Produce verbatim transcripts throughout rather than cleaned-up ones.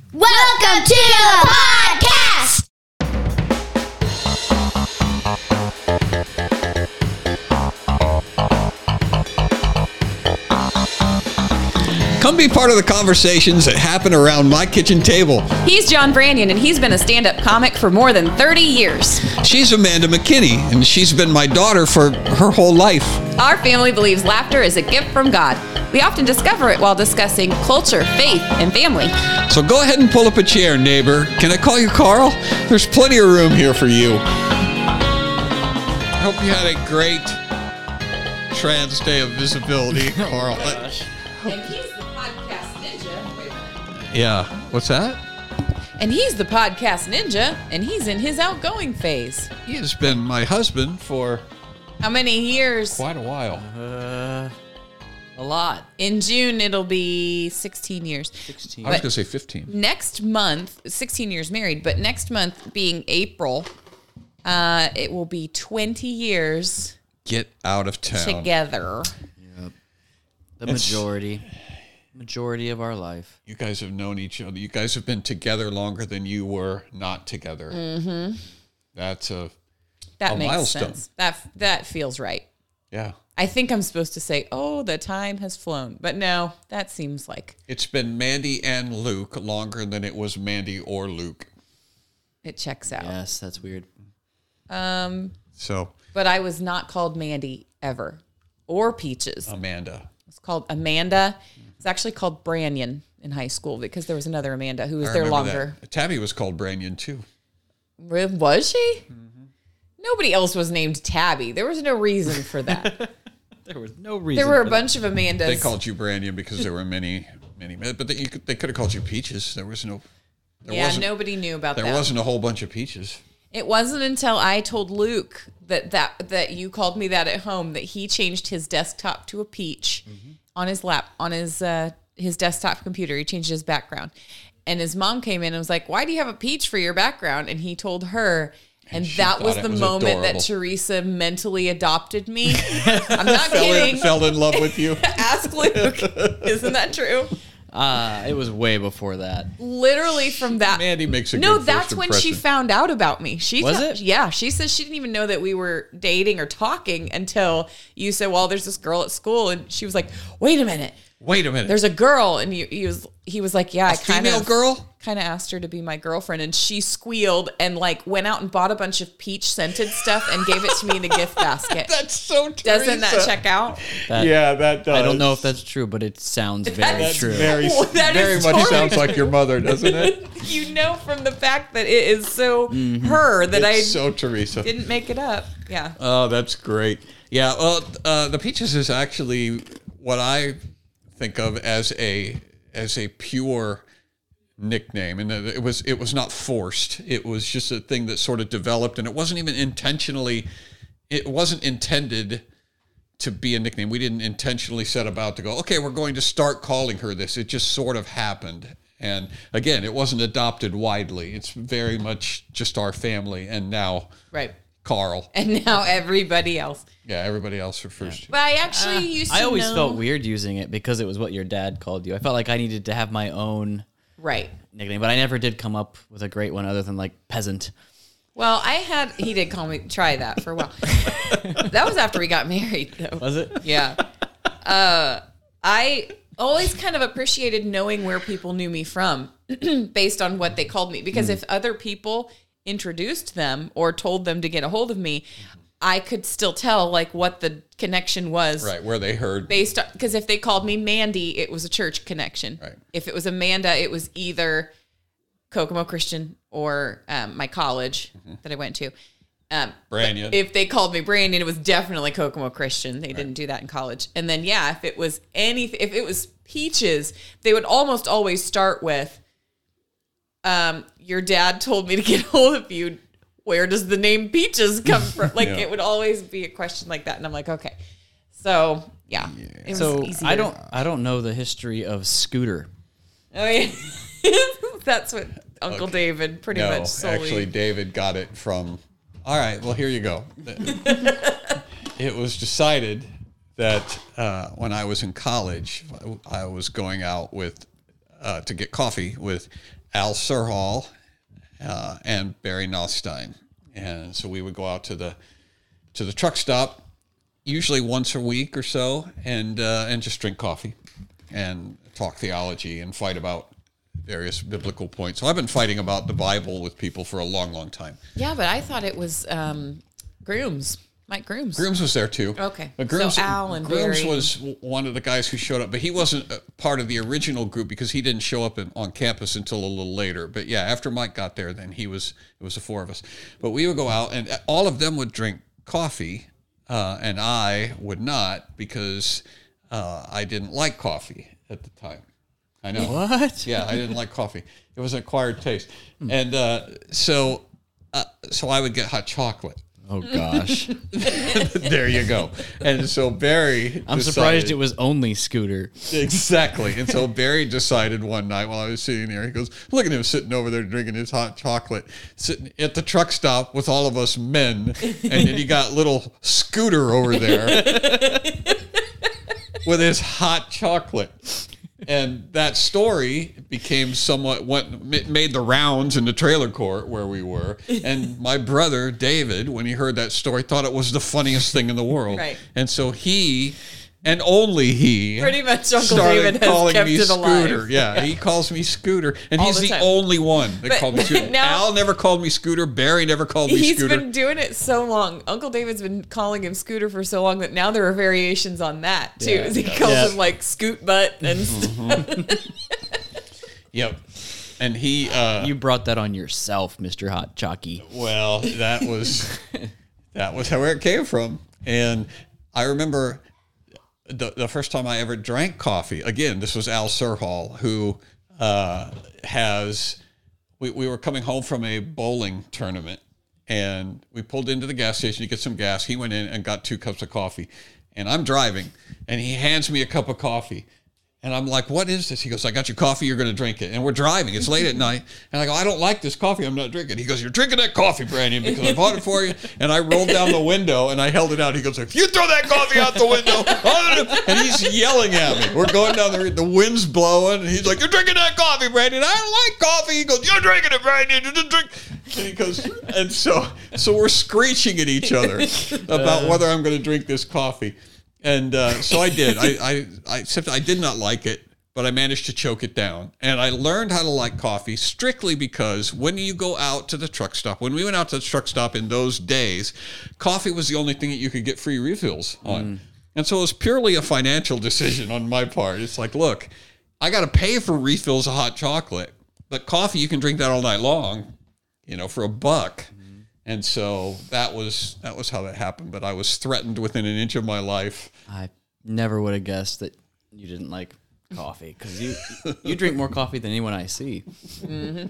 Welcome to the podcast! Come be part of the conversations that happen around my kitchen table. He's John Branyan, and he's been a stand-up comic for more than thirty years. She's Amanda McKinney, and she's been my daughter for her whole life. Our family believes laughter is a gift from God. We often discover it while discussing culture, faith, and family. So go ahead and pull up a chair, neighbor. Can I call you Carl? There's plenty of room here for you. I hope you had a great Trans Day of Visibility, Carl. And he's the podcast ninja. Wait a minute. Yeah. What's that? And he's the podcast ninja, and he's in his outgoing phase. He has been my husband for How many years? quite a while. Uh, a lot. In June, it'll be sixteen years. sixteen. I was But- going to say fifteen. Next month, sixteen years married, but next month being April, uh, it will be twenty years Get out of town. together. Yep. The majority. Majority of our life. You guys have known each other. You guys have been together longer than you were not together. Mm-hmm. That's a, That A makes milestone. sense. That that feels right. yeah. I think I'm supposed to say, "Oh, the time has flown," but no, that seems like It's been Mandy and Luke longer than it was Mandy or Luke. it checks out. Yes, that's weird. Um, So, but I was not called Mandy ever, or Peaches. Amanda. It's called Amanda. It's actually called Branyan in high school because there was another Amanda who was I there remember longer. that. Tabby was called Branyan too. Was she? Mm-hmm. Nobody else was named Tabby. There was no reason for that. There was no reason. There were a for bunch of Amandas. They called you Branyan because there were many, many, but they, you could, they could have called you Peaches. There was no, there yeah, wasn't, nobody knew about there that. wasn't a whole bunch of Peaches. It wasn't until I told Luke that, that that you called me that at home that he changed his desktop to a peach mm-hmm. on his lap, on his uh, his desktop computer. He changed his background. And his mom came in and was like, "Why do you have a peach for your background?" And he told her, and, And she that was thought the it was moment adorable. that Teresa mentally adopted me. I'm not Fell in, kidding. fell in love with you. Ask Luke. Isn't that true? Uh, it was way before that. Literally from that. Mandy makes a No, good that's first when she impression. found out about me. She Was tell- it? Yeah, she says she didn't even know that we were dating or talking until you said, "Well, there's this girl at school," and she was like, "Wait a minute, Wait a minute. there's a girl," and you, he was he was like, "Yeah, I a kind female of girl? kind of asked her to be my girlfriend," and she squealed and like went out and bought a bunch of peach scented stuff and gave it to me in a gift basket. That's so Teresa. Doesn't that check out? That, Yeah, that does. I don't know if that's true, but it sounds very That's true. Very, Well, that very is much totally sounds like your mother, doesn't it? You know from the fact that it is so her that I It's so Teresa. didn't make it up. Yeah. Oh, that's great. Yeah, well, uh, the Peaches is actually what I think of as a as a pure nickname, and it was it was not forced. It was just a thing that sort of developed, and it wasn't even intentionally. It wasn't intended to be a nickname. We didn't intentionally set about to go, okay, we're going to start calling her this. It just sort of happened. And again, it wasn't adopted widely. It's very much just our family, and now Right. Carl. And now everybody else. Yeah, everybody else refers to. But I actually used to I always know- felt weird using it because it was what your dad called you. I felt like I needed to have my own Right. nickname, but I never did come up with a great one other than like peasant. Well, I had, he did call me, try that for a while. That was after we got married, though. Was it? Yeah. Uh, I always kind of appreciated knowing where people knew me from based on what they called me. Because if other people introduced them or told them to get a hold of me, I could still tell like what the connection was. Right, where they heard. Based on, because if they called me Mandy, it was a church connection. Right. If it was Amanda, it was either Kokomo Christian or um, my college Mm-hmm. that I went to. Um, Branyan. If they called me Brandon, it was definitely Kokomo Christian. They didn't do that in college. And then, yeah, if it was anything, if it was Peaches, they would almost always start with, um, your dad told me to get hold of you. Where does the name Peaches come from? Like, Yeah. it would always be a question like that. And I'm like, okay. So, yeah. It was So easier. I don't I don't know the history of Scooter. Oh, yeah. That's what Uncle David pretty no, much solely. actually, David got it from. All right, well, here you go. It was decided that uh, when I was in college, I was going out with uh, to get coffee with Al Serhal uh, and Barry Nostein. And so we would go out to the to the truck stop, usually once a week or so, and uh, and just drink coffee and talk theology and fight about various biblical points. So I've been fighting about the Bible with people for a long, long time. Yeah, but I thought it was um, Grooms, Mike Grooms. Grooms was there too. Okay. But Grooms, So Al and Grooms Barry. was one of the guys who showed up, but he wasn't a part of the original group because he didn't show up in, on campus until a little later. But yeah, after Mike got there, then he was, it was the four of us. But we would go out and all of them would drink coffee, uh, and I would not because uh, I didn't like coffee at the time. I know. What? Yeah, I didn't like coffee. It was an acquired taste. And uh, so uh, so I would get hot chocolate. Oh gosh. There you go. And so Barry I'm decided- surprised it was only Scooter. Exactly. And so Barry decided one night while I was sitting there, he goes, look at him sitting over there drinking his hot chocolate, sitting at the truck stop with all of us men. And then he got little Scooter over there with his hot chocolate. And that story became somewhat, went, made the rounds in the trailer court where we were. And my brother, David, when he heard that story, thought it was the funniest thing in the world. Right. And so he, and only he, Pretty much Uncle started David has calling kept me it alive. Scooter. Yeah, he calls me Scooter. And All he's the the time. only one that But called me Scooter. now- Al never called me Scooter. Barry never called me He's Scooter. been doing it so long. Uncle David's been calling him Scooter for so long that now there are variations on that too. Yeah. He calls Yeah. him like Scoot Butt and stuff. Yep. And he, uh, You brought that on yourself, Mister Hot Chalky. well, that was that was where it came from. And I remember the the first time I ever drank coffee. Again, this was Al Serhal, who uh, has. We, we were coming home from a bowling tournament, and we pulled into the gas station to get some gas. He went in and got two cups of coffee, and I'm driving, and he hands me a cup of coffee. And I'm like, what is this? He goes, I got your coffee. You're going to drink it. And we're driving. It's late at night. And I go, I don't like this coffee. I'm not drinking. He goes, you're drinking that coffee, Brandon, because I bought it for you. And I rolled down the window and I held it out. He goes, if you throw that coffee out the window. And he's yelling at me. We're going down the, the wind's blowing. And he's like, you're drinking that coffee, Brandon. I don't like coffee. He goes, you're drinking it, Brandon. You just drink. And he goes, and so, so we're screeching at each other about whether I'm going to drink this coffee. And uh, so I did. I, I, I, except I did not like it, but I managed to choke it down. And I learned how to like coffee strictly because when you go out to the truck stop, when we went out to the truck stop in those days, coffee was the only thing that you could get free refills on. Mm. And so it was purely a financial decision on my part. It's like, look, I got to pay for refills of hot chocolate, but coffee, you can drink that all night long, you know, for a buck. And so that was that was how that happened. But I was threatened within an inch of my life. I never would have guessed that you didn't like coffee because you you drink more coffee than anyone I see. Mm-hmm.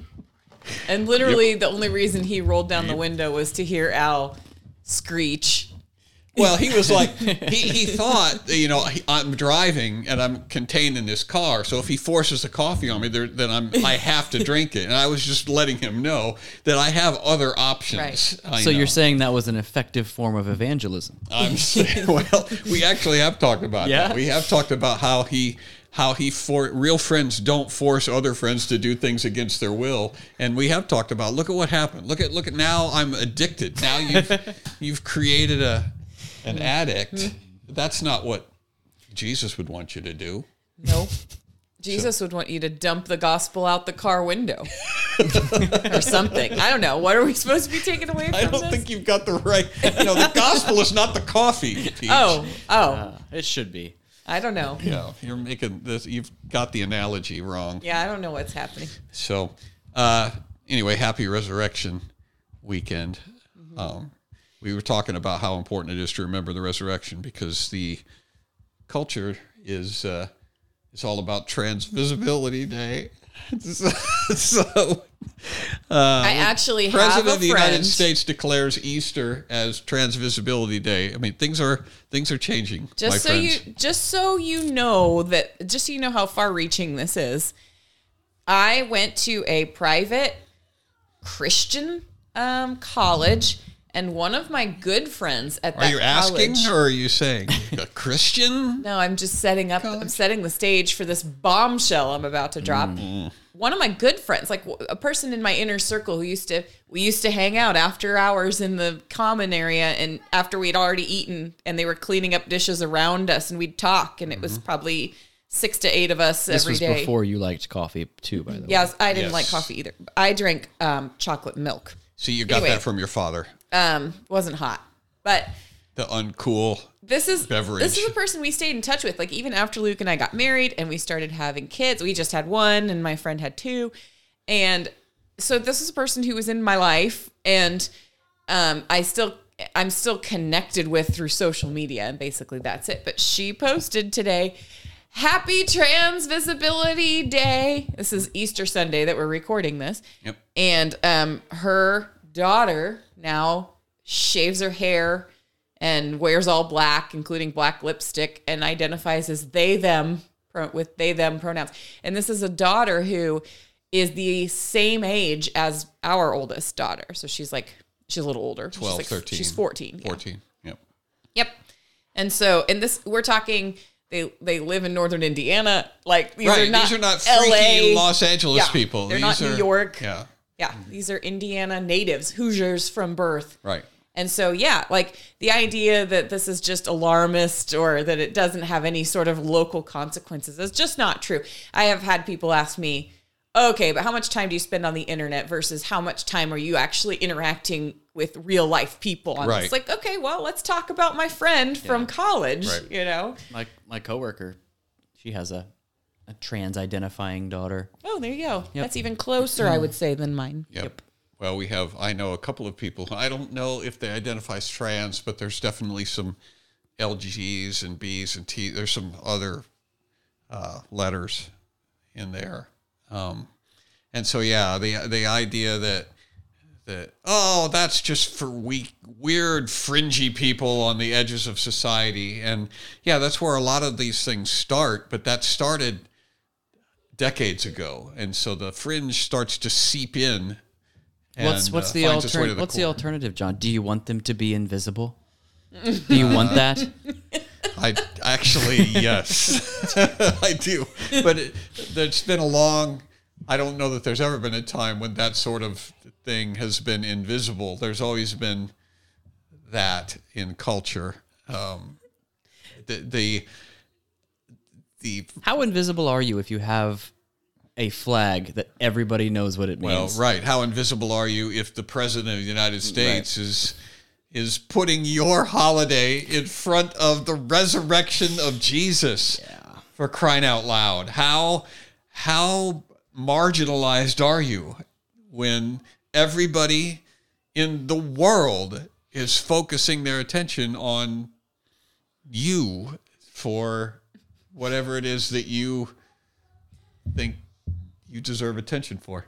And literally, yep. The only reason he rolled down the window was to hear Al screech. Well, he was like, he, he thought, you know, he, I'm driving and I'm contained in this car. So if he forces the coffee on me, there, then I'm, I have to drink it. And I was just letting him know that I have other options. Right. So know. You're saying that was an effective form of evangelism? I'm saying, well, we actually have talked about yeah? that. We have talked about how he, how he, for real friends don't force other friends to do things against their will. And we have talked about, look at what happened. Look at, look at now I'm addicted. Now you've, you've created a, an addict. That's not what Jesus would want you to do. Nope. Jesus so. would want you to dump the gospel out the car window or something. I don't know. What are we supposed to be taking away from I don't this? think you've got the right. You know, the gospel is not the coffee. Peach. Oh, oh. Uh, it should be. I don't know. Yeah, you're making this. You've got the analogy wrong. Yeah, I don't know what's happening. So, uh, anyway, happy Resurrection weekend. Mm-hmm. Um, we were talking about how important it is to remember the resurrection because the culture is uh, it's all about Transvisibility Day. so, so uh, I actually President have a of the friend. United States declares Easter as Transvisibility Day. I mean, things are things are changing. Just my so friends. you, just so you know that, just so you know how far-reaching this is. I went to a private Christian um, college. And one of my good friends at Are that you asking college, or are you saying a Christian? no, I'm just setting up. I'm setting the stage for this bombshell I'm about to drop. Mm. One of my good friends, like a person in my inner circle who used to, we used to hang out after hours in the common area, and after we'd already eaten, and they were cleaning up dishes around us, and we'd talk, and it was probably six to eight of us This every was day. before you liked coffee too, by the way. Yes, I didn't Yes. like coffee either. I drank um, chocolate milk. See, you got Anyway. that from your father. Um, wasn't hot, but The uncool. this is Beverage. this is a person we stayed in touch with. Like even after Luke and I got married and we started having kids, we just had one, and my friend had two, and so this is a person who was in my life, and um, I still I'm still connected with through social media, and basically that's it. But she posted today, "Happy Trans Visibility Day." This is Easter Sunday that we're recording this. Yep. And um, her daughter now shaves her hair and wears all black, including black lipstick, and identifies as they, them, pro- with they, them pronouns. And this is a daughter who is the same age as our oldest daughter. So she's like, she's a little older. twelve, she's like, thirteen. She's fourteen. yeah. fourteen. Yep. Yep. And so, and this, we're talking, they they live in northern Indiana. Like, these Right. are not These are not L A. freaky Los Angeles Yeah. people. They're These not New are- York. Yeah. Yeah, these are Indiana natives, Hoosiers from birth. Right. And so, yeah, like the idea that this is just alarmist or that it doesn't have any sort of local consequences is just not true. I have had people ask me, okay, but how much time do you spend on the internet versus how much time are you actually interacting with real life people on Right. this? Like, okay, well, let's talk about my friend from college, Right. you know? My my coworker, she has a, a trans identifying daughter. Oh, there you go. That's even closer, I would say, than mine. Yep. Well, we have, I know a couple of people. I don't know if they identify as trans, but there's definitely some L Gs and Bs and T. There's some other uh, letters in there. Um, and so, yeah, the the idea that, that oh, that's just for weak, weird, fringy people on the edges of society. And, yeah, that's where a lot of these things start, but that started decades ago. And so the fringe starts to seep in. What's and, what's uh, the finds its way to alternative? What's the core. alternative, John? Do you want them to be invisible? Do you want that? I actually, yes, I do. But it, it's been a long, I don't know that there's ever been a time when that sort of thing has been invisible. There's always been that in culture. Um, the, the, the, How invisible are you if you have a flag that everybody knows what it well, means? right. How invisible are you if the president of the United States is, is putting your holiday in front of the resurrection of Jesus? Yeah. For crying out loud. How how marginalized are you when everybody in the world is focusing their attention on you for whatever it is that you think you deserve attention for?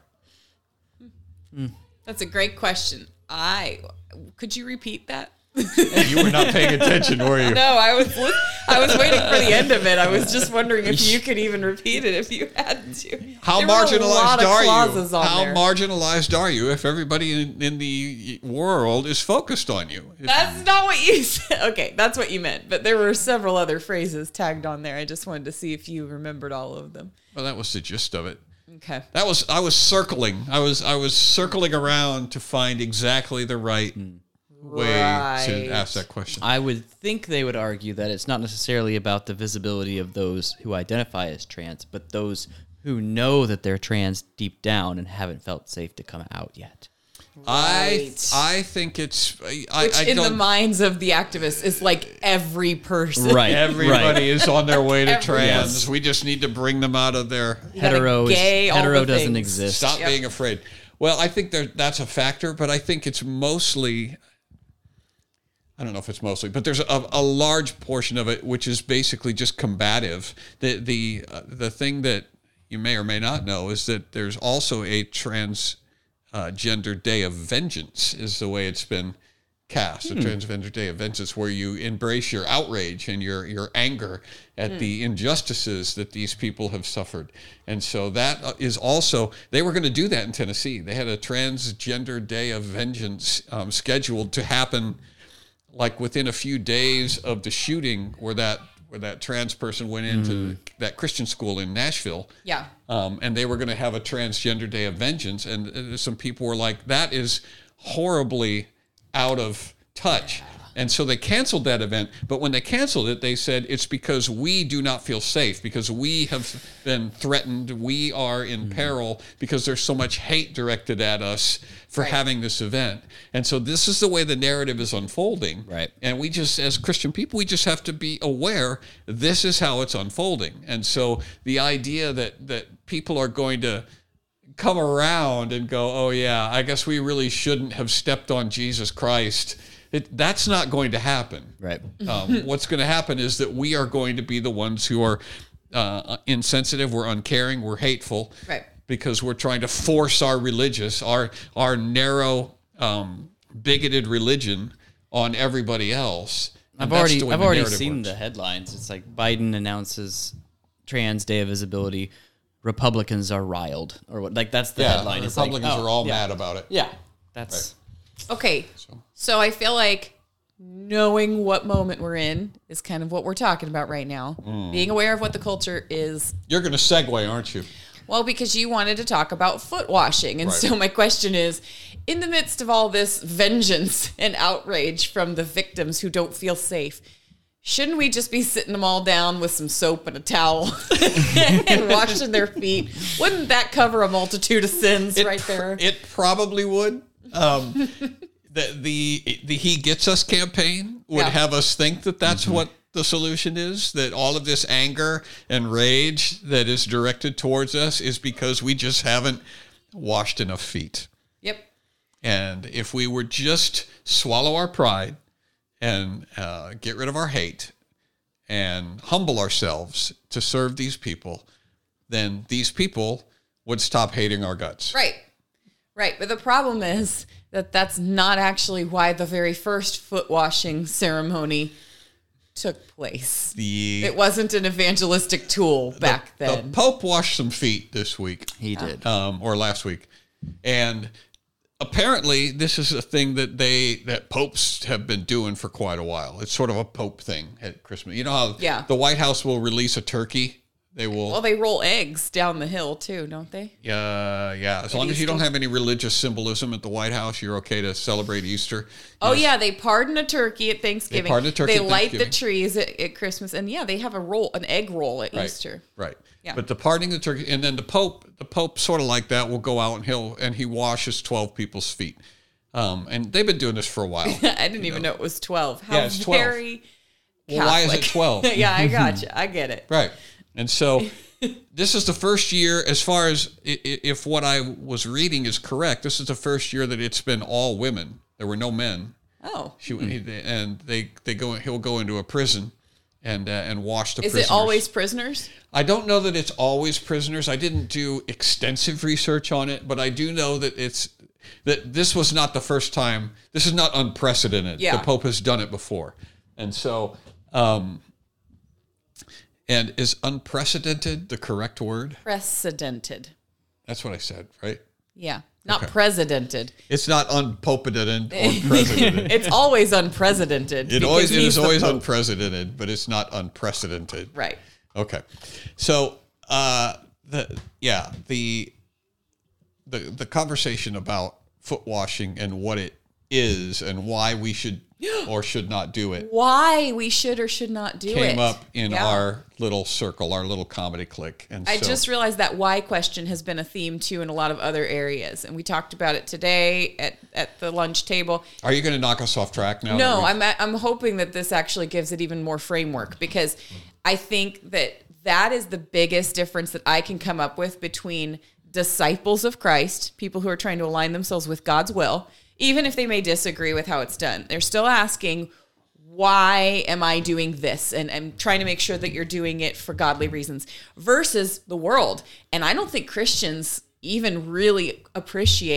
That's a great question. I could you repeat that? You were not paying attention, were you? No, I was li- I was waiting for the end of it. I was just wondering if you could even repeat it if you had to. How There were a lot marginalized of are you? clauses on How there. marginalized are you if everybody in, in the world is focused on you? If- That's not what you said. Okay, that's what you meant. But there were several other phrases tagged on there. I just wanted to see if you remembered all of them. well, that was the gist of it. Okay. That was I was circling. I was I was circling around to find exactly the right way Right. to ask that question. I would think they would argue that it's not necessarily about the visibility of those who identify as trans, but those who know that they're trans deep down and haven't felt safe to come out yet. I Right. I think it's I, I, Which I in the don't. minds of the activists is like every person. Right. Everybody is on their way to Every- trans. Yes. We just need to bring them out of their You gotta Hetero, is, gay all hetero the doesn't things. exist. stop Yep. being afraid. Well, I think there, that's a factor, but I think it's mostly. I don't know if it's mostly, but there's a, a large portion of it which is basically just combative. The the uh, the thing that you may or may not know is that there's also a trans uh, gender day of vengeance, is the way it's been cast, a Transgender Day of Vengeance, where you embrace your outrage and your, your anger at mm. the injustices that these people have suffered. And so that is also, they were going to do that in Tennessee. They had a Transgender Day of Vengeance um, scheduled to happen like within a few days of the shooting where that where that trans person went into mm. that Christian school in Nashville. Yeah. Um, and they were going to have a Transgender Day of Vengeance. And uh, some people were like, that is horribly out of touch. And so they canceled that event. But when they canceled it, they said it's because we do not feel safe, because we have been threatened. We are in mm-hmm. peril because there's so much hate directed at us for right. having this event. And so this is the way the narrative is unfolding. Right. And we just, as Christian people, we just have to be aware this is how it's unfolding. And so the idea that, that people are going to come around and go, oh yeah, I guess we really shouldn't have stepped on Jesus Christ. It, that's not going to happen. Right. Um, what's going to happen is that we are going to be the ones who are uh, insensitive, we're uncaring, we're hateful. Right. Because we're trying to force our religious, our our narrow, um, bigoted religion on everybody else. I've already I've already seen works. the headlines. It's like Biden announces Trans Day of Visibility. Republicans are riled, or what? Like that's the yeah, headline. It's Republicans like, oh, are all yeah. mad about it. Yeah, that's right. Okay. So. so I feel like knowing what moment we're in is kind of what we're talking about right now. Mm. Being aware of what the culture is. You're going to segue, aren't you? Well, because you wanted to talk about foot washing. And right. so my question is, in the midst of all this vengeance and outrage from the victims who don't feel safe, shouldn't we just be sitting them all down with some soap and a towel and washing their feet? Wouldn't that cover a multitude of sins it right pr- there? It probably would. Um, the, the the He Gets Us campaign would yeah. have us think that that's mm-hmm. what the solution is, that all of this anger and rage that is directed towards us is because we just haven't washed enough feet. Yep. And if we were just swallow our pride and uh, get rid of our hate and humble ourselves to serve these people, then these people would stop hating our guts. Right. Right. But the problem is that that's not actually why the very first foot washing ceremony took place. The It wasn't an evangelistic tool back the, then. The Pope washed some feet this week. He did. Um, or last week. And apparently this is a thing that they that popes have been doing for quite a while. It's sort of a pope thing at Christmas. You know how yeah. the White House will release a turkey? They will. Well, they roll eggs down the hill too, don't they? Yeah, yeah. As at long Easter. as you don't have any religious symbolism at the White House, you're okay to celebrate Easter. Oh yes. yeah, they pardon a turkey at Thanksgiving. They pardon a turkey. They at light the trees at, at Christmas, and yeah, they have a roll, an egg roll at right. Easter. Right. Yeah. But the pardoning the turkey, and then the Pope, the Pope sort of like that will go out and he'll and he washes twelve people's feet. Um, and they've been doing this for a while. I didn't even know. know it was twelve. How yeah, it's twelve. Very well, why is it twelve? Yeah, I got you. I get it. Right. And so this is the first year, as far as if what I was reading is correct, this is the first year that it's been all women. There were no men. Oh. She, and they, they go, he'll go into a prison and uh, and wash the is prisoners. Is it always prisoners? I don't know that it's always prisoners. I didn't do extensive research on it, but I do know that it's that this was not the first time. This is not unprecedented. Yeah. The Pope has done it before. And so... Um, And is unprecedented the correct word? Precedented. That's what I said, right? Yeah. Not okay. precedented. It's not unpopedented or unprecedented. It's always unprecedented. It always it is always Pope. unprecedented, but it's not unprecedented. Right. Okay. So uh the yeah, the the the conversation about foot washing and what it is and why we should or should not do it. Why we should or should not do came it. Came up in yeah. our little circle, our little comedy clique. And I so, just realized that why question has been a theme too in a lot of other areas. And we talked about it today at, at the lunch table. Are you going to knock us off track now? No, I'm I'm hoping that this actually gives it even more framework, because I think that that is the biggest difference that I can come up with between disciples of Christ, people who are trying to align themselves with God's will, even if they may disagree with how it's done. They're still asking, why am I doing this? And I'm trying to make sure that you're doing it for godly reasons, versus the world. And I don't think Christians even really appreciate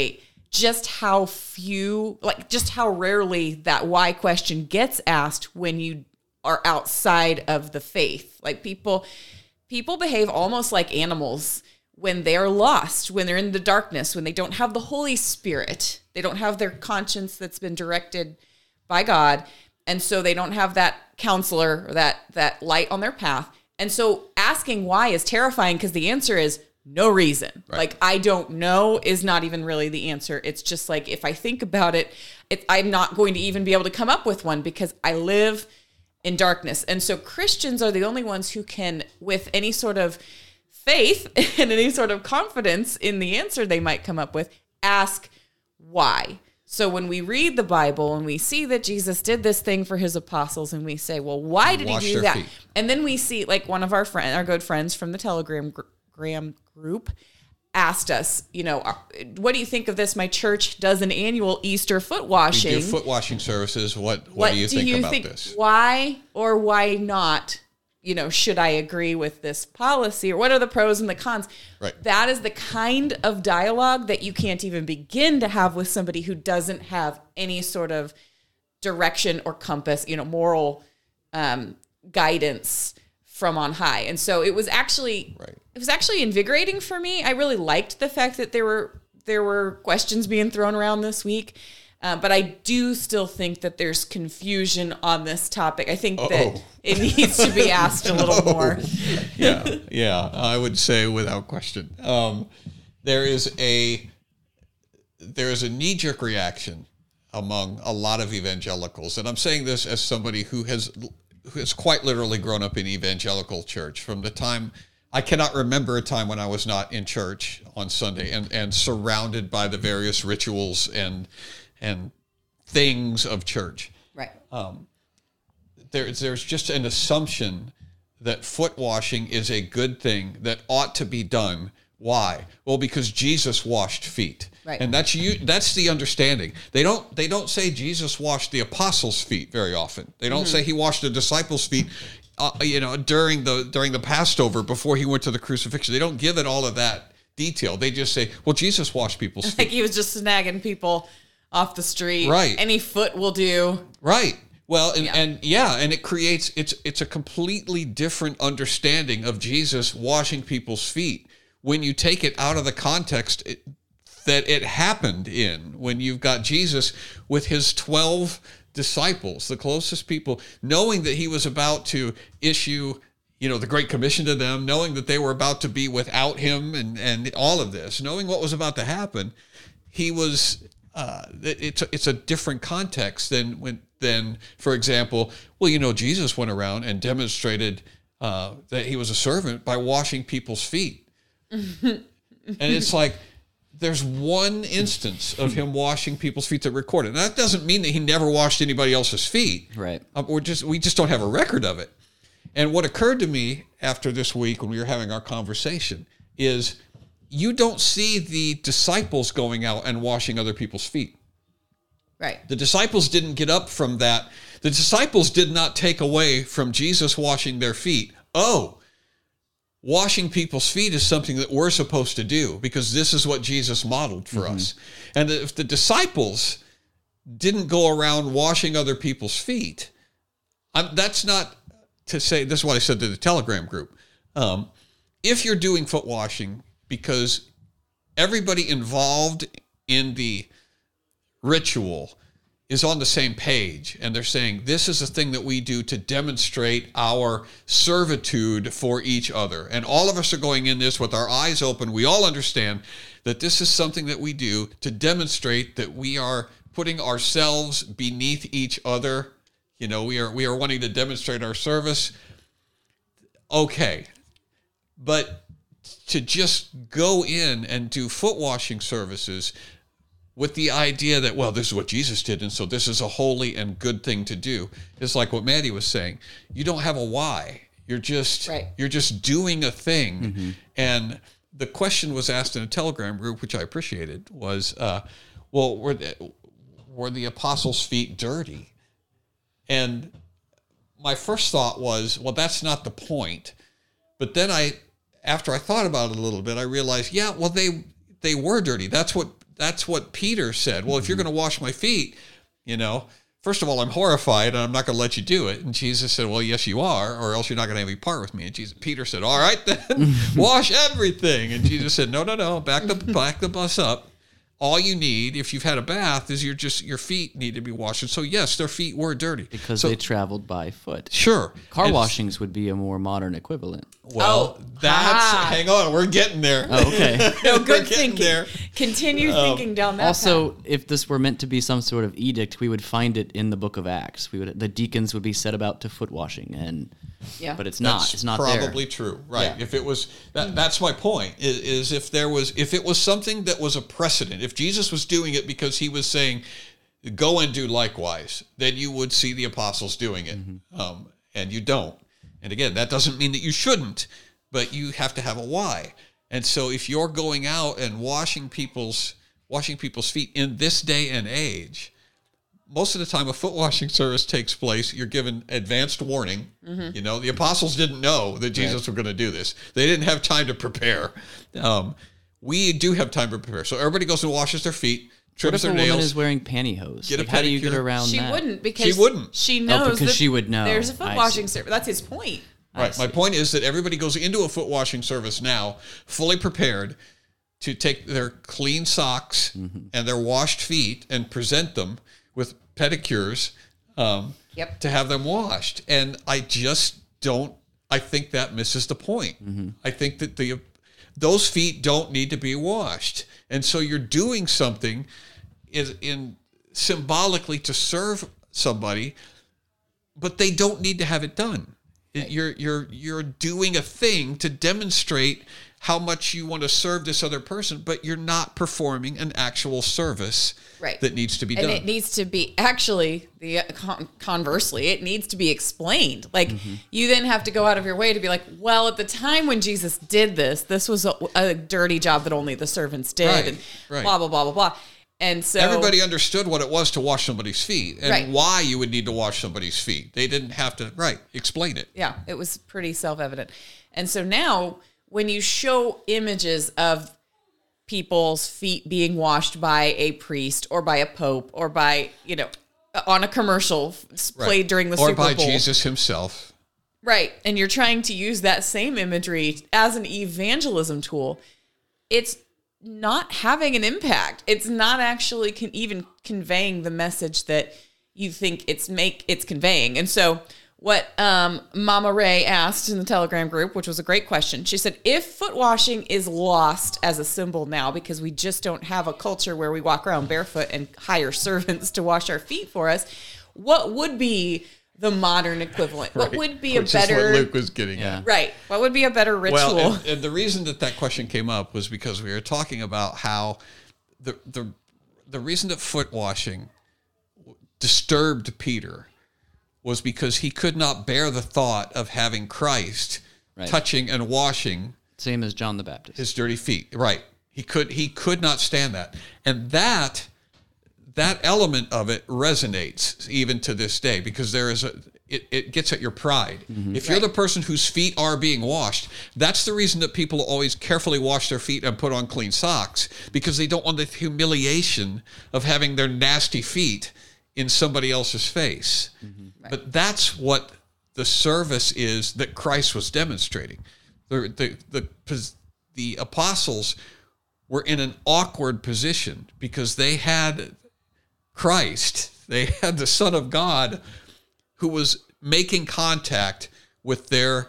just how few, like just how rarely that why question gets asked when you are outside of the faith. Like people, people behave almost like animals when they're lost, when they're in the darkness, when they don't have the Holy Spirit, they don't have their conscience that's been directed by God. And so they don't have that counselor or that, that light on their path. And so asking why is terrifying because the answer is no reason. Right. Like, I don't know is not even really the answer. It's just like, if I think about it, it, I'm not going to even be able to come up with one because I live in darkness. And so Christians are the only ones who can, with any sort of faith and any sort of confidence in the answer they might come up with, ask why. So when we read the Bible and we see that Jesus did this thing for his apostles and we say, well, why did Wash he do their that? feet. And then we see like one of our friend, our good friends from the Telegram gr- Graham group asked us, you know, what do you think of this? My church does an annual Easter foot We washing. do foot washing services. What What, do you think about this? Why or why not? You know, should I agree with this policy, or what are the pros and the cons? Right. That is the kind of dialogue that you can't even begin to have with somebody who doesn't have any sort of direction or compass, you know, moral um, guidance from on high. And so it was actually, Right. it was actually invigorating for me. I really liked the fact that there were there were questions being thrown around this week. Uh, but I do still think that there's confusion on this topic. I think Uh-oh. that it needs to be asked a little more. yeah, yeah, I would say without question. Um, there is a there is a knee-jerk reaction among a lot of evangelicals, and I'm saying this as somebody who has who has quite literally grown up in evangelical church from the time. I cannot remember a time when I was not in church on Sunday and, and surrounded by the various rituals and and things of church. Right. There's there's just an assumption that foot washing is a good thing that ought to be done. Why? Well, because Jesus washed feet. Right. And that's you that's the understanding. They don't they don't say Jesus washed the apostles' feet very often. They don't say he washed the disciples' feet uh, you know during the during the Passover before he went to the crucifixion. They don't give it all of that detail. They just say, well, Jesus washed people's feet. Like he was just snagging people off the street. Right. Any foot will do. Right. Well, and Yeah. yeah. and yeah, and it creates it's it's a completely different understanding of Jesus washing people's feet when you take it out of the context it, that it happened in. When you've got Jesus with his twelve disciples, the closest people, knowing that he was about to issue, you know, the Great Commission to them, knowing that they were about to be without him, and and all of this, knowing what was about to happen, he was. Uh, it's a, it's a different context than when than for example, well, you know, Jesus went around and demonstrated uh, that he was a servant by washing people's feet, and it's like there's one instance of him washing people's feet that recorded. Now, that doesn't mean that he never washed anybody else's feet, Right. Um, we're just we just don't have a record of it. And what occurred to me after this week when we were having our conversation is, you don't see the disciples going out and washing other people's feet. Right. The disciples didn't get up from that. The disciples did not take away from Jesus washing their feet. Oh, washing people's feet is something that we're supposed to do because this is what Jesus modeled for mm-hmm. us. And if the disciples didn't go around washing other people's feet, I'm, that's not to say, this is what I said to the Telegram group. Um, if you're doing foot washing, because everybody involved in the ritual is on the same page, and they're saying this is a thing that we do to demonstrate our servitude for each other. And all of us are going in this with our eyes open. We all understand that this is something that we do to demonstrate that we are putting ourselves beneath each other. You know, we are we are wanting to demonstrate our service. Okay. But to just go in and do foot washing services with the idea that, well, this is what Jesus did, and so this is a holy and good thing to do, is like what Maddie was saying. You don't have a why. You're just right. you're just doing a thing. Mm-hmm. And the question was asked in a Telegram group, which I appreciated, was, uh, well, were the, were the apostles' feet dirty? And my first thought was, well, that's not the point. But then I, after I thought about it a little bit, I realized, yeah, well, they they were dirty. That's what that's what Peter said. Well, if you're going to wash my feet, you know, first of all, I'm horrified and I'm not going to let you do it. And Jesus said, well, yes, you are, or else you're not going to have any part with me. And Jesus, Peter said, all right, then wash everything. And Jesus said, no, no, no, back the, back the bus up. All you need, if you've had a bath, is your just your feet need to be washed. And so, yes, their feet were dirty because so, they traveled by foot. Sure. Car and, washings would be a more modern equivalent. Well, oh, that's ah. hang on, we're getting there. Oh, okay. No, good We're getting thinking. there. Continue um, thinking down that Also, path. if this were meant to be some sort of edict, we would find it in the book of Acts. We would the deacons would be set about to foot washing, and yeah. but it's not. That's it's not probably there. true, right? Yeah. If it was, that, that's my point. Is, is if there was, if it was something that was a precedent, if Jesus was doing it because he was saying, "Go and do likewise," then you would see the apostles doing it, mm-hmm. um, and you don't. And again, that doesn't mean that you shouldn't, but you have to have a why. And so, if you're going out and washing people's washing people's feet in this day and age, most of the time a foot washing service takes place, you're given advanced warning. Mm-hmm. You know, the apostles didn't know that Jesus right. was going to do this. They didn't have time to prepare. Um, we do have time to prepare. So everybody goes and washes their feet, trims what if their a nails. woman is wearing pantyhose? Get a like, how do you get pedicure. around she that? She wouldn't because she wouldn't. She Oh, knows because that she would know. There's a foot I washing see. service. That's his point. Right. My point is that everybody goes into a foot washing service now fully prepared to take their clean socks mm-hmm. and their washed feet and present them with pedicures um, yep. to have them washed. And I just don't, I think that misses the point. Mm-hmm. I think that the those feet don't need to be washed. And so you're doing something in, in symbolically to serve somebody, but they don't need to have it done. Right. You're you're you're doing a thing to demonstrate how much you want to serve this other person, but you're not performing an actual service right. that needs to be and done. And it needs to be, actually, the con- conversely, it needs to be explained. Like, mm-hmm. you then have to go out of your way to be like, well, at the time when Jesus did this, this was a, a dirty job that only the servants did, right. and right. blah, blah, blah, blah, blah. And so everybody understood what it was to wash somebody's feet and right. why you would need to wash somebody's feet. They didn't have to, right, explain it. Yeah, it was pretty self-evident. And so now, when you show images of people's feet being washed by a priest or by a pope or by, you know, on a commercial played right. during the or Super Bowl. Or by Jesus himself. Right. And you're trying to use that same imagery as an evangelism tool. It's not having an impact. It's not actually con- even conveying the message that you think it's make it's conveying. And so what um, Mama Ray asked in the Telegram group, which was a great question. She said, if foot washing is lost as a symbol now because we just don't have a culture where we walk around barefoot and hire servants to wash our feet for us, what would be the modern equivalent? Right. What would be Which a better... is what Luke was getting yeah. at. Right. What would be a better ritual? Well, and, and the reason that that question came up was because we were talking about how the the the reason that foot washing disturbed Peter was because he could not bear the thought of having Christ right. touching and washing same as John the Baptist his dirty feet. Right. He could he could not stand that. And that that element of it resonates even to this day because there is a it, it gets at your pride. Mm-hmm. If you're right. the person whose feet are being washed, that's the reason that people always carefully wash their feet and put on clean socks because they don't want the humiliation of having their nasty feet in somebody else's face. Mm-hmm. Right. But that's what the service is that Christ was demonstrating. The, the, the, the apostles were in an awkward position because they had Christ, they had the Son of God who was making contact with their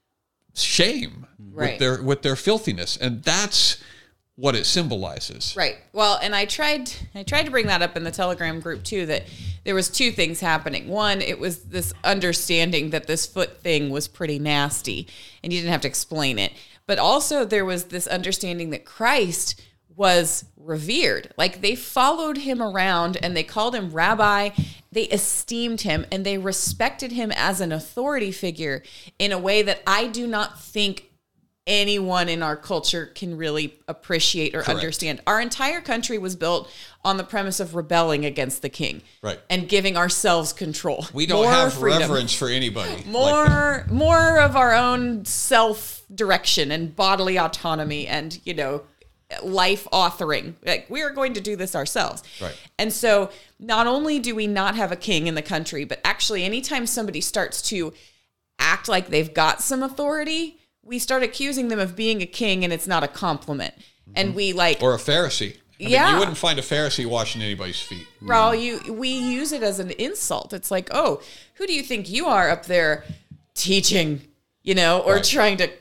shame, right. with their with their filthiness. And that's what it symbolizes. Right. Well, and I tried I tried to bring that up in the Telegram group too, that there was two things happening. One, it was this understanding that this foot thing was pretty nasty and you didn't have to explain it. But also there was this understanding that Christ was revered. Like they followed him around and they called him rabbi. They esteemed him and they respected him as an authority figure in a way that I do not think anyone in our culture can really appreciate or Correct. understand. Our entire country was built on the premise of rebelling against the king, right, and giving ourselves control. We don't more have freedom. reverence for anybody. More, like more of our own self-direction and bodily autonomy, and you know, life authoring. Like, we are going to do this ourselves. Right. And so not only do we not have a king in the country, but actually anytime somebody starts to act like they've got some authority, we start accusing them of being a king, and it's not a compliment. Mm-hmm. And we like... Or a Pharisee. I yeah. mean, you wouldn't find a Pharisee washing anybody's feet. Raul, you, we use it as an insult. It's like, oh, who do you think you are up there teaching, you know, or Right. trying to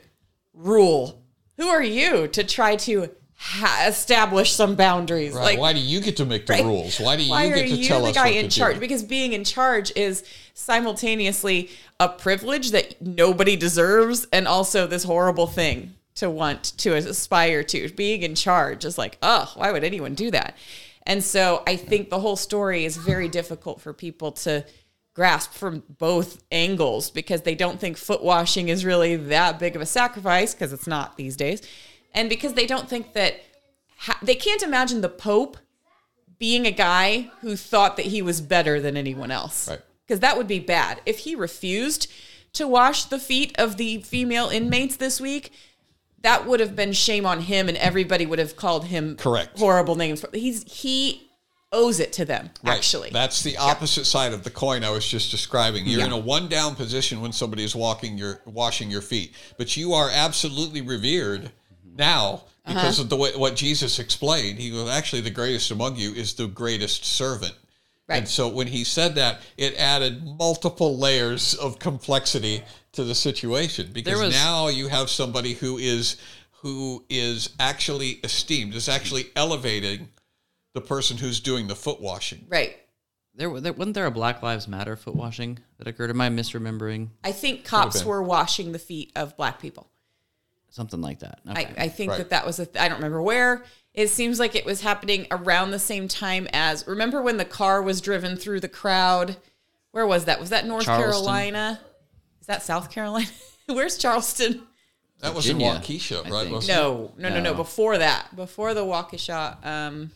rule? Who are you to try to ha- establish some boundaries? Right. Like, Why do you get to make the right? rules? Why do you Why get are to you tell the us guy what in to charge? do? Because being in charge is simultaneously a privilege that nobody deserves, and also this horrible thing to want to aspire to. Being in charge is like, oh, why would anyone do that? And so I think the whole story is very difficult for people to grasp from both angles, because they don't think foot washing is really that big of a sacrifice, because it's not these days. And because they don't think that, ha- they can't imagine the Pope being a guy who thought that he was better than anyone else. Right. Because that would be bad. If he refused to wash the feet of the female inmates this week, that would have been shame on him, and everybody would have called him Correct. horrible names. He's He owes it to them, Right. actually. That's the opposite side of the coin I was just describing. You're Yeah. in a one down position when somebody is walking your washing your feet, but you are absolutely revered now because Uh-huh. of the way what Jesus explained. He was actually the greatest among you is the greatest servant. Right. And so when he said that, it added multiple layers of complexity to the situation, because There was- now you have somebody who is who is actually esteemed, is actually elevating the person who's doing the foot washing. Right. There, there wasn't there a Black Lives Matter foot washing that occurred? Am I misremembering I think cops been. were washing the feet of black people. something like that? I, Okay. I think Right. that that was a th- I don't remember where. It seems like it was happening around the same time as, remember when the car was driven through the crowd? Where was that? Was that North Charleston. Carolina? Is that South Carolina? Where's Charleston? That was in Virginia, Waukesha, I right? think. wasn't it? No, no, no, no. No. Before that, before the Waukesha, um,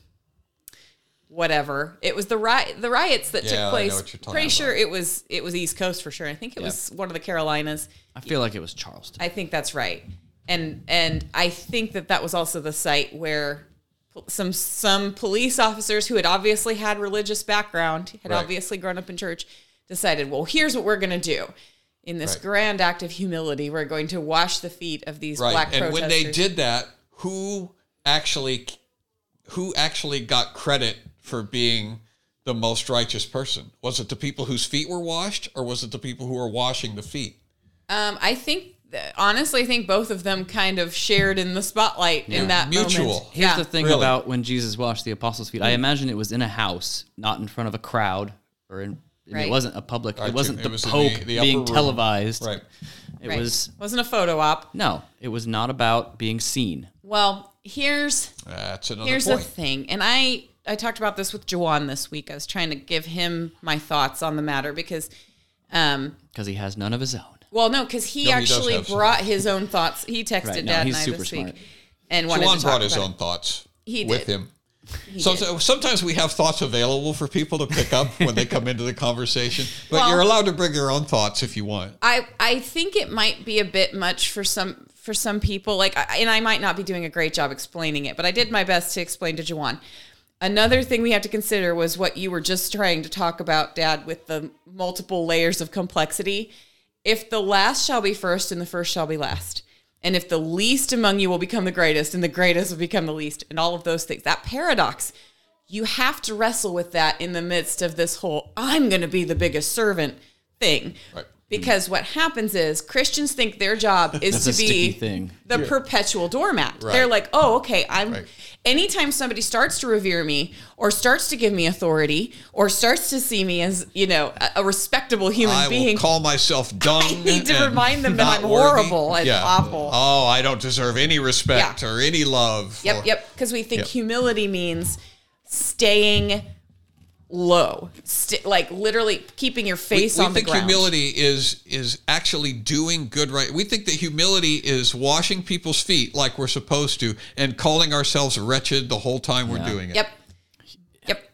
whatever. It was the riot, the riots that Yeah, I know took place. what you're talking Pretty about. sure it was it was East Coast for sure. I think it was one of the Carolinas. I feel like it was Charleston. I think that's right. And and I think that that was also the site where some some police officers who had obviously had religious background, had Right. obviously grown up in church, decided, well, here's what we're going to do. In this Right. grand act of humility, we're going to wash the feet of these Right. black And protesters. when they did that, who actually who actually got credit for being the most righteous person? Was it the people whose feet were washed, or was it the people who were washing the feet? Um, I think, honestly, I think both of them kind of shared in the spotlight in that Mutual. moment. Here's yeah. the thing Really? about when Jesus washed the apostles' feet. I imagine it was in a house, not in front of a crowd, or in. Right. It wasn't a public. Right, It wasn't it the was in Pope the- the upper being room. televised. Right. It Right. was Wasn't a photo op. no. It was not about being seen. Well, here's That's another here's point. the thing, and I I talked about this with Jawan this week. I was trying to give him my thoughts on the matter because, um, Because he has none of his own. well, no, because he No, he does actually have some. brought his own thoughts. He texted Right, no, Dad he's and I super this smart. week, and wanted Juwan to talk brought his about own it. thoughts He with did. him. So, did. so sometimes we have thoughts available for people to pick up when they come into the conversation, but Well- you're allowed to bring your own thoughts if you want. I I think it might be a bit much for some for some people. Like, I- and I might not be doing a great job explaining it, but I did my best to explain to Jawan. Another thing we have to consider was what you were just trying to talk about, Dad, with the multiple layers of complexity. If the last shall be first and the first shall be last, and if the least among you will become the greatest and the greatest will become the least, and all of those things, that paradox, you have to wrestle with that in the midst of this whole I'm going to be the biggest servant thing. Right. Because what happens is Christians think their job is That's to a sticky be thing. the perpetual doormat. Right. They're like, oh, okay, I'm. Right. Anytime somebody starts to revere me, or starts to give me authority, or starts to see me as, you know, a, a respectable human I being, will call myself dung. I need to and remind them that not I'm worthy. horrible and awful. Oh, I don't deserve any respect Yeah. or any love. Yep, or- yep. Because we think Yep. humility means staying low, St- like literally keeping your We, face we on the think ground. humility is is actually doing good right. We think that humility is washing people's feet like we're supposed to and calling ourselves wretched the whole time we're doing it. Yep. Yep.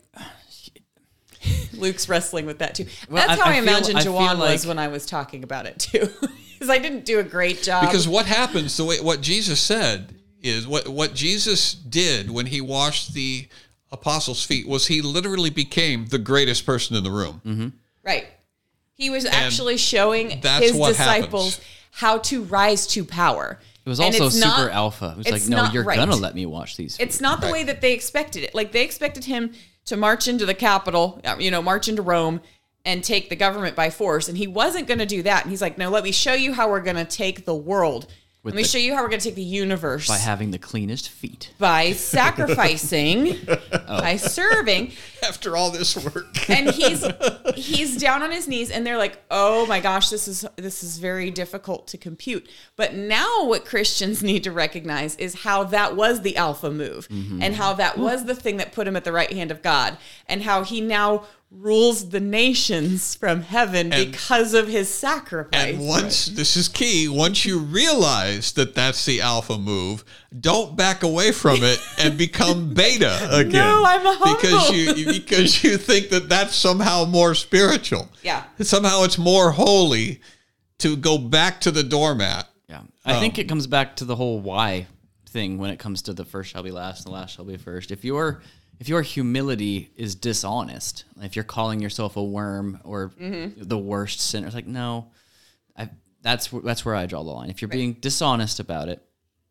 Luke's wrestling with that too. Well, That's I- how I, I feel- imagined I feel Jawan like- was when I was talking about it too. Because I didn't do a great job. Because what happens, the way what Jesus said is what what Jesus did when he washed the apostles' feet was he literally became the greatest person in the room. Mm-hmm. Right. He was actually showing that's his what disciples happens. how to rise to power. It was And also it's super not- alpha. It was it's like, no, not you're right. gonna let me wash these feet. It's not the Right. way that they expected it. Like they expected him to march into the Capitol, uh, you know, march into Rome and take the government by force. And he wasn't going to do that. And he's like, no, let me show you how we're going to take the world. With let me the- show you how we're going to take the universe. by having the cleanest feet. By sacrificing, by serving. After all this work. And he's he's down on his knees and they're like, oh my gosh, this is this is very difficult to compute. But now what Christians need to recognize is how that was the alpha move Mm-hmm. and how that was the thing that put him at the right hand of God and how he now rules the nations from heaven And- because of his sacrifice. And once, this is key, once you realize that that's the alpha move, don't back away from it and become beta again. No, I'm humble. Because you, because you think that that's somehow more spiritual. Yeah. Somehow it's more holy to go back to the doormat. Yeah. I Um, think it comes back to the whole why thing when it comes to the first shall be last and the last shall be first. If your if your humility is dishonest, if you're calling yourself a worm or Mm-hmm. the worst sinner, it's like, no, I, that's wh- that's where I draw the line. If you're being dishonest about it,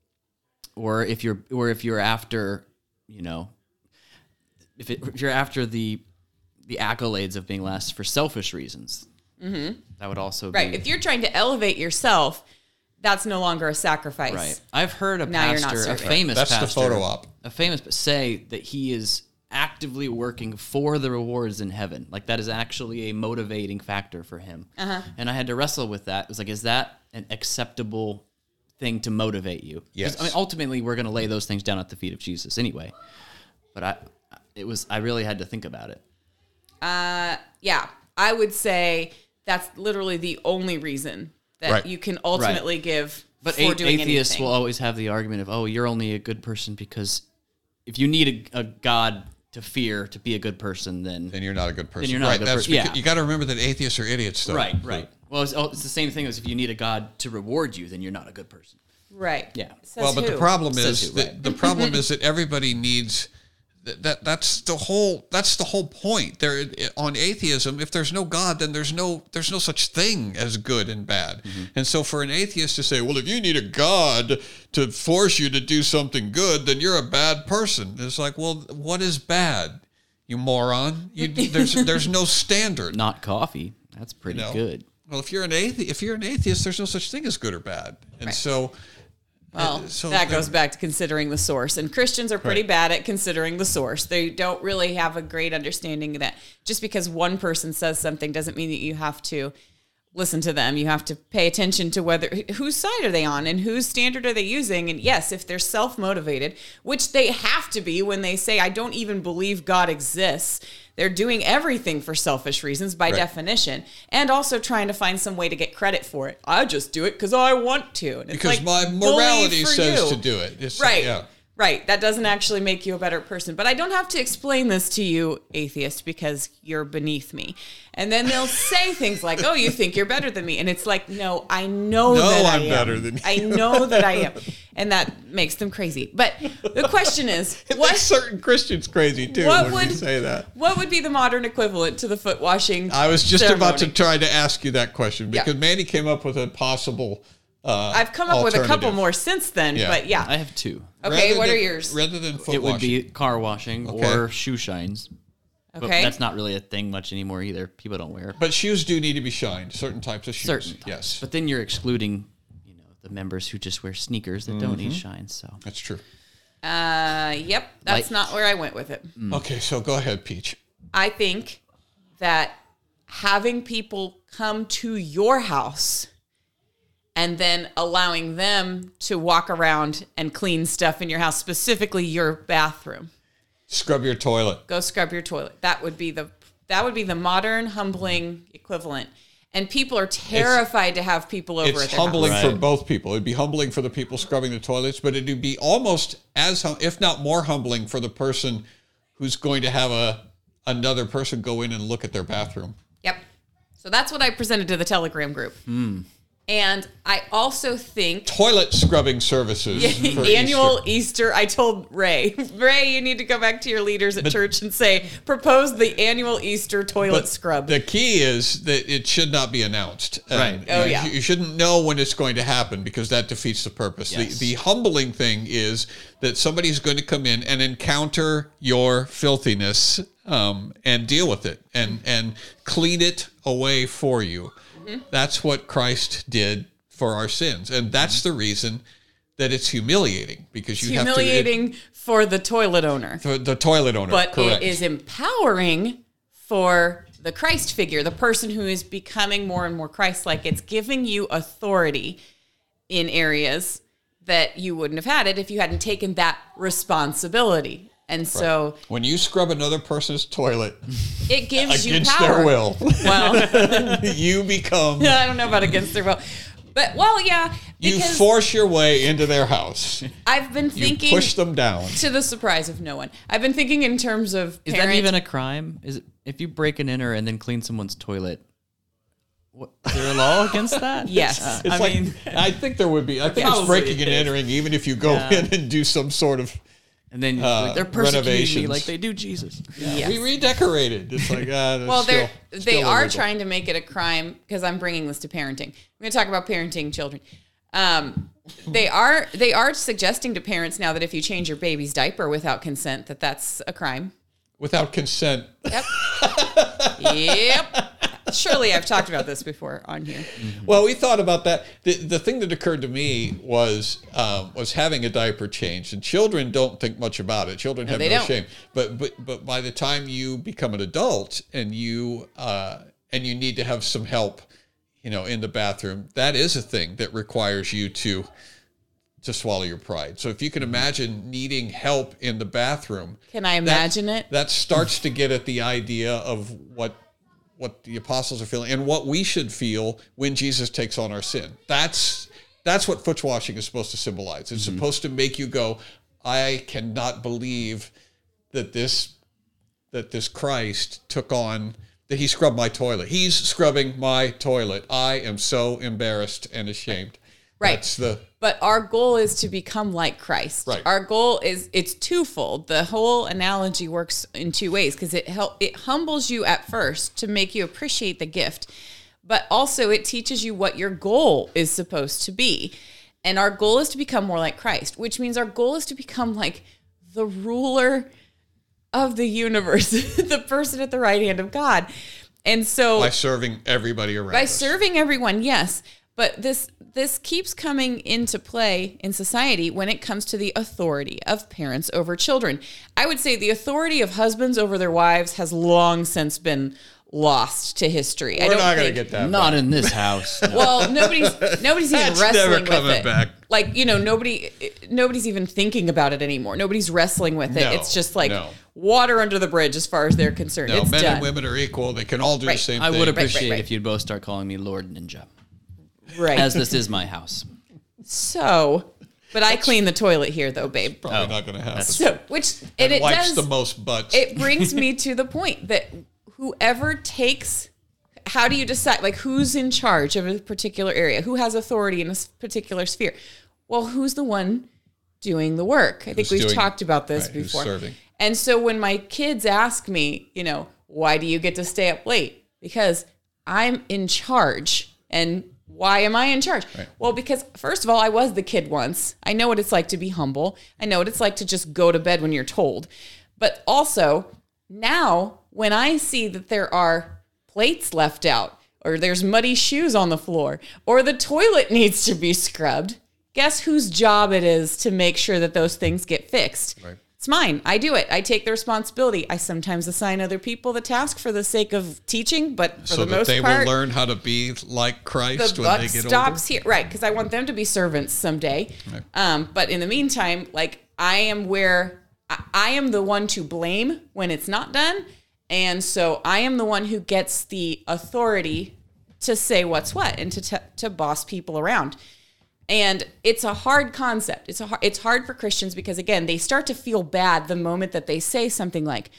or if you're or if you're after, you know, if, it, if you're after the the accolades of being last for selfish reasons, that would also Right. be If you're trying to elevate yourself, that's no longer a sacrifice. right. I've heard a Now you're not pastor, a serving. famous That's the pastor, photo op. a famous say that he is actively working for the rewards in heaven. Like that is actually a motivating factor for him. Uh-huh. And I had to wrestle with that. It was like, is that an acceptable thing to motivate you? 'Cause, Yes. I mean, ultimately, we're going to lay those things down at the feet of Jesus anyway. But I, it was, I really had to think about it. Uh, yeah, I would say that's literally the only reason that Right. you can ultimately give But for a- doing atheists anything. will always have the argument of, oh, you're only a good person because if you need a, a God to fear to be a good person, then Then you're not a good person. you're not a right. good that's person. beca- Yeah. You got to remember that atheists are idiots, though. right, right. Well, it's, oh, it's the same thing as if you need a God to reward you, then you're not a good person. Right. Yeah. Says Well, but the who? problem Says is who, that right. the problem is that everybody needs that, that. That's the whole. That's the whole point. There on atheism. If there's no God, then there's no there's no such thing as good and bad. Mm-hmm. And so, for an atheist to say, "Well, if you need a God to force you to do something good, then you're a bad person," it's like, well, what is bad? You moron! You, there's there's no standard. Not coffee. That's pretty know? good. Well, if you're an atheist, if you're an atheist, there's no such thing as good or bad. And Right. so, Well, uh, so that there- goes back to considering the source. And Christians are pretty Right. bad at considering the source. They don't really have a great understanding of that. Just because one person says something doesn't mean that you have to listen to them. You have to pay attention to whether whose side are they on and whose standard are they using. And yes, if they're self-motivated, which they have to be when they say, I don't even believe God exists, they're doing everything for selfish reasons by Right. definition, and also trying to find some way to get credit for it. I just do it because I want to. And it's because like, my bully morality for says you. to do it. It's, Right. Yeah. Right. That doesn't actually make you a better person. But I don't have to explain this to you, atheist, because you're beneath me. And then they'll say things like, oh, you think you're better than me. And it's like, no, I know No, that I I'm am. better than you. I know that I am. And that makes them crazy. But the question is, It what, makes certain Christians crazy too What when would- we say that. what would be the modern equivalent to the foot washing I was just about to ceremony? try to ask you that question Yeah. because Mandy came up with a possible. Uh, I've come up with a couple alternative. more since then, Yeah. but yeah. I have two. Okay, Rather what than- are yours? Rather than foot It would washing. be car washing Okay. or shoe shines. But Okay. that's not really a thing much anymore either. People don't wear it. But shoes do need to be shined. Certain types of shoes. Certain types. Yes, But then you're excluding, you know, the members who just wear sneakers that don't need shines. So that's true. Uh, yep, that's Like- not where I went with it. Okay, so go ahead, Peach. I think that having people come to your house and then allowing them to walk around and clean stuff in your house, specifically your bathroom, Scrub your toilet. go scrub your toilet. That would be the that would be the modern humbling equivalent. And people are terrified to have people over It's at their humbling house. for Right. both people. It'd be humbling for the people scrubbing the toilets, but it'd be almost as, hum- if not more humbling for the person who's going to have a another person go in and look at their bathroom. Yep. So that's what I presented to the Telegram group. And I also think Toilet scrubbing services. for annual Easter. Easter. I told Ray, Ray, you need to go back to your leaders at church and say, propose the annual Easter toilet But scrub. the key is that it should not be announced. Right. And Oh, you, yeah. You shouldn't know when it's going to happen because that defeats the purpose. Yes. The, the humbling thing is that somebody's going to come in and encounter your filthiness um, and deal with it and, and clean it away for you. Mm-hmm. That's what Christ did for our sins. And that's the reason that it's humiliating because you have to... Humiliating it, for the toilet owner. for the toilet owner, But correct. it is empowering for the Christ figure, the person who is becoming more and more Christ-like. It's giving you authority in areas that you wouldn't have had it if you hadn't taken that responsibility. And so When you scrub another person's toilet it gives you against power. their will, Well, you become... I don't know about against their will. But, well, yeah, You because force your way into their house. I've been You thinking, push them down. to the surprise of no one, I've been thinking in terms of Is parent, that even a crime? Is it, if you break an enter and then clean someone's toilet? What, is there a law against that? Yes. Uh, It's I like, mean, I think there would be. I think it's Probably breaking and is. entering, even if you go Yeah. in and do some sort of. and then uh, they're persecuting me renovations. like they do Jesus. Yes. We redecorated. It's like, ah, that's Well, still, they're, still they are illegal. trying to make it a crime because I'm bringing this to parenting. I'm going to talk about parenting children. Um, they are they are suggesting to parents now that if you change your baby's diaper without consent, that that's a crime. without consent. Yep. Yep. Surely I've talked about this before on here. Well, we thought about that. The, the thing that occurred to me was um, was having a diaper changed, and children don't think much about it. Children have they no don't. shame. But but but by the time you become an adult and you uh, and you need to have some help, you know, in the bathroom, that is a thing that requires you to to swallow your pride. So if you can imagine needing help in the bathroom, Can I that- imagine it? That starts to get at the idea of what what the apostles are feeling and what we should feel when Jesus takes on our sin. That's that's what foot washing is supposed to symbolize. It's Mm-hmm. supposed to make you go, I cannot believe that this that this Christ took on, that he scrubbed my toilet. He's scrubbing my toilet. I am so embarrassed and ashamed. Right. That's the But our goal is to become like Christ. Right. Our goal is it's twofold. The whole analogy works in two ways because it help it humbles you at first to make you appreciate the gift, but also it teaches you what your goal is supposed to be. And our goal is to become more like Christ, which means our goal is to become like the ruler of the universe, the person at the right hand of God. And so by serving everybody around by us. serving everyone, yes. But this this keeps coming into play in society when it comes to the authority of parents over children. I would say the authority of husbands over their wives has long since been lost to history. I We're don't not going to think, get that. Not back. in this house. No. well, nobody's nobody's even That's never wrestling with coming it. back. Like, you know, nobody nobody's even thinking about it anymore. Nobody's wrestling with it. No, it's just like no. water under the bridge as far as they're concerned. No, it's men done. and women are equal. They can all do Right. the same I thing. would right, appreciate right. if you'd both start calling me Lord Ninja, Right. as this is my house. So, but I clean the toilet here though, babe. Probably Oh, not going to happen. So, which and it wipes does the most butts. it brings me to the point that whoever takes, how do you decide, like, who's in charge of a particular area? Who has authority in a s- particular sphere? Well, who's the one doing the work? I think Who's we've doing- talked about this right, who's before. serving. And so when my kids ask me, you know, why do you get to stay up late? Because I'm in charge. And why am I in charge? Right. Well, because first of all, I was the kid once. I know what it's like to be humble. I know what it's like to just go to bed when you're told. But also, now when I see that there are plates left out, or there's muddy shoes on the floor, or the toilet needs to be scrubbed, guess whose job it is to make sure that those things get fixed? Right. It's mine. I do it. I take the responsibility. I sometimes assign other people the task for the sake of teaching, but for so the that most they part, will learn how to be like Christ the when buck they get stops older. here, right? Because I want them to be servants someday. Right. Um, but in the meantime, like I am where I, I am the one to blame when it's not done, and so I am the one who gets the authority to say what's what and to t- to boss people around. And it's a hard concept. It's a hard, it's hard for Christians because again, they start to feel bad the moment that they say something like,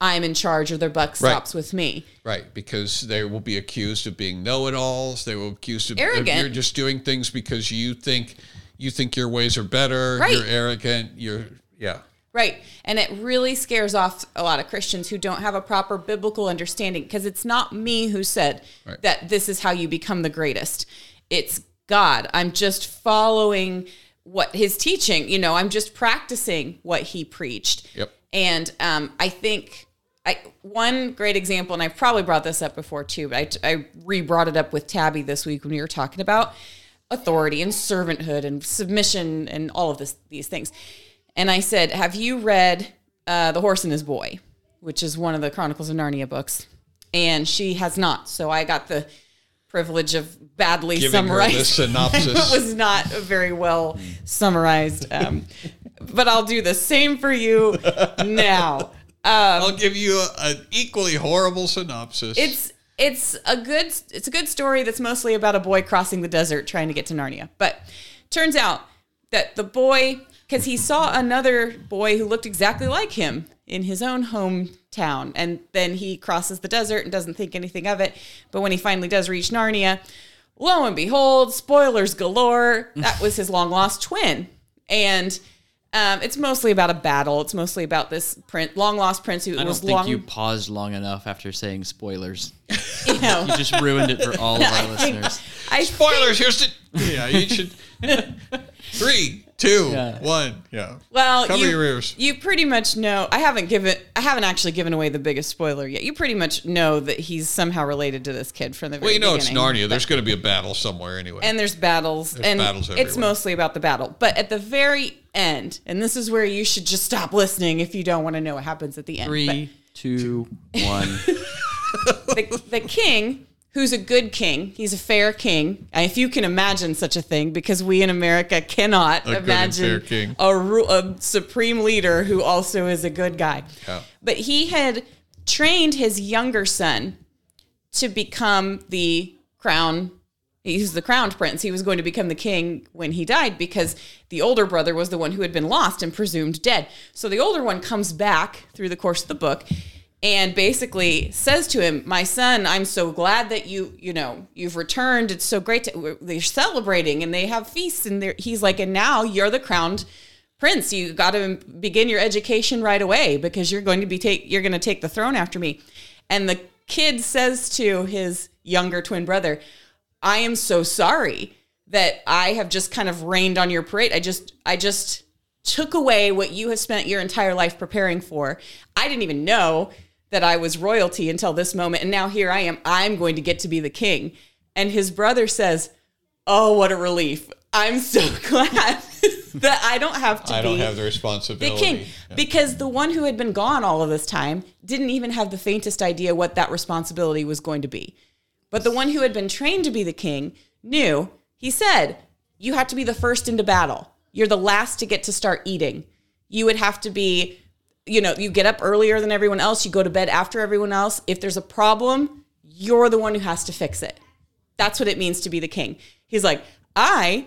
I'm in charge or the buck stops with me. Right, because they will be accused of being know-it-alls. They will be accused of, Arrogant. of you're just doing things because you think you think your ways are better. Right. You're arrogant. You're yeah. Right. And it really scares off a lot of Christians who don't have a proper biblical understanding, because it's not me who said Right. that this is how you become the greatest. It's God. I'm just following what his teaching, you know, I'm just practicing what he preached. Yep. And um, I think I, one great example, and I've probably brought this up before too, but I, I re-brought it up with Tabby this week when we were talking about authority and servanthood and submission and all of this, these things. And I said, have you read uh, The Horse and His Boy, which is one of the Chronicles of Narnia books? And she has not. So I got the privilege of badly Giving summarized. her the synopsis. It was not very well summarized. Um, but I'll do the same for you now. I'll give you a, an equally horrible synopsis. It's it's a good it's a good story that's mostly about a boy crossing the desert trying to get to Narnia. But turns out that the boy, because he saw another boy who looked exactly like him in his own hometown, and then he crosses the desert and doesn't think anything of it. But when he finally does reach Narnia, lo and behold, spoilers galore, that was his long lost twin. And um, it's mostly about a battle. It's mostly about this prince, long lost prince who I don't was think long. you paused long enough after saying spoilers. You know, You just ruined it for all of our listeners. I Spoilers. Here's the yeah. You should three, two, Yeah. one. Yeah. Well, Cover you, your ears. you pretty much know. I haven't given. I haven't actually given away the biggest spoiler yet. You pretty much know that he's somehow related to this kid from the very Well, you know beginning. it's Narnia. There's going to be a battle somewhere anyway. And there's battles, There's and battles it's everywhere. mostly about the battle. But at the very end, and this is where you should just stop listening if you don't want to know what happens at the end. Three, two, one. But the, the king, who's a good king, he's a fair king. And if you can imagine such a thing, because we in America cannot A good and imagine fair king. a, ru- a supreme leader who also is a good guy. Yeah. But he had trained his younger son to become the crown. He's the crowned prince. He was going to become the king when he died, because the older brother was the one who had been lost and presumed dead. So the older one comes back through the course of the book and basically says to him, my son, I'm so glad that you, you know, you've returned. It's so great to, they're celebrating and they have feasts, and they're, he's like, and now you're the crowned prince. You got to begin your education right away, because you're going to be take, you're going to take the throne after me. And the kid says to his younger twin brother, I am so sorry that I have just kind of rained on your parade. I just, I just took away what you have spent your entire life preparing for. I didn't even know that I was royalty until this moment. And now here I am. I'm going to get to be the king. And his brother says, oh, what a relief. I'm so glad that I don't have to I be don't have the the responsibility. king. Yeah. Because the one who had been gone all of this time didn't even have the faintest idea what that responsibility was going to be. But the one who had been trained to be the king knew. He said, you have to be the first into battle. You're the last to get to start eating. You would have to be, you know, you get up earlier than everyone else. You go to bed after everyone else. If there's a problem, you're the one who has to fix it. That's what it means to be the king. He's like, I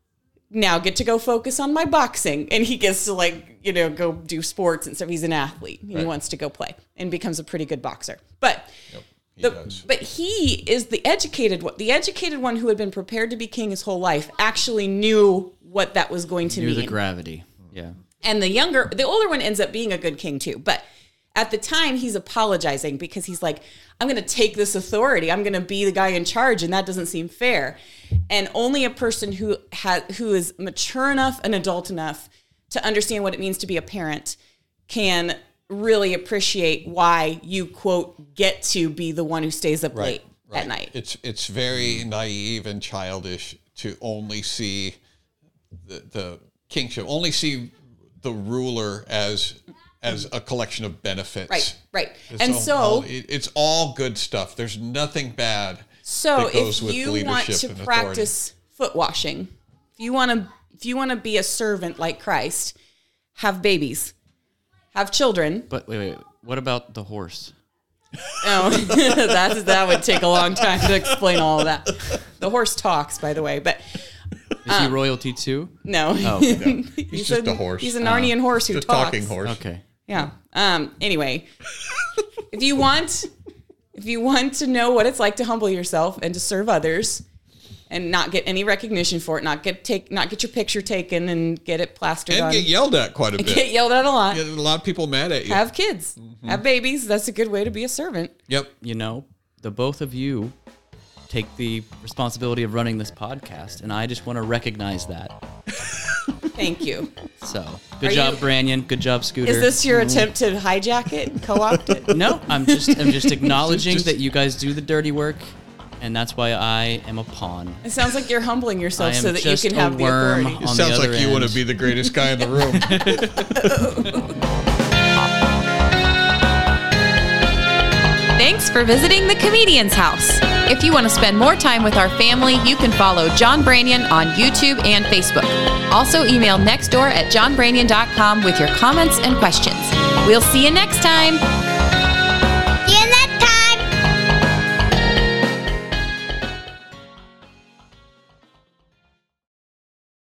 now get to go focus on my boxing. And he gets to, like, you know, go do sports and stuff. He's an athlete. He Right. wants to go play and becomes a pretty good boxer. But Yep, he the, does. but he is the educated one. The educated one who had been prepared to be king his whole life actually knew what that was going to You're mean. the gravity. Yeah. And the younger, the older one ends up being a good king too. But at the time, he's apologizing because he's like, I'm going to take this authority. I'm going to be the guy in charge, and that doesn't seem fair. And only a person who has, who is mature enough and adult enough to understand what it means to be a parent can really appreciate why you, quote, get to be the one who stays up late right. at night. It's it's very naive and childish to only see the, the kingship, only see the ruler as as a collection of benefits. Right, right. It's And all- so- all- it- it's all good stuff. There's nothing bad. So that goes if with you leadership want to and authority. practice foot washing, if you want to if you want to be a servant like Christ, have babies. Have children. But wait, wait. What about the horse? Oh, that's, that would take a long time to explain all of that. The horse talks, by the way, but Is he royalty too? no. Oh, okay. He's just a horse. He's a Narnian horse who It's a talks. talking horse. Okay. Yeah. Um. Anyway, if you want, if you want to know what it's like to humble yourself and to serve others, and not get any recognition for it, not get take, not get your picture taken and get it plastered And on, get yelled at quite a bit. get yelled at a lot. Get a lot of people mad at you. Have kids, mm-hmm. have babies. That's a good way to be a servant. Yep. You know, the both of you take the responsibility of running this podcast, and I just want to recognize that. Thank you. So, good Are job, you- Branyan. Good job, Scooter. Is this your attempt to hijack it and co-opt it? No, I'm just I'm just acknowledging Just- that you guys do the dirty work, and that's why I am a pawn. It sounds like you're humbling I yourself am so that you just can have a the worm authority. It on sounds the like other you want end. to be the greatest guy in the room. Thanks for visiting the Comedian's House. If you want to spend more time with our family, you can follow John Branyan on YouTube and Facebook. Also email nextdoor at john branyan dot com with your comments and questions. We'll see you next time.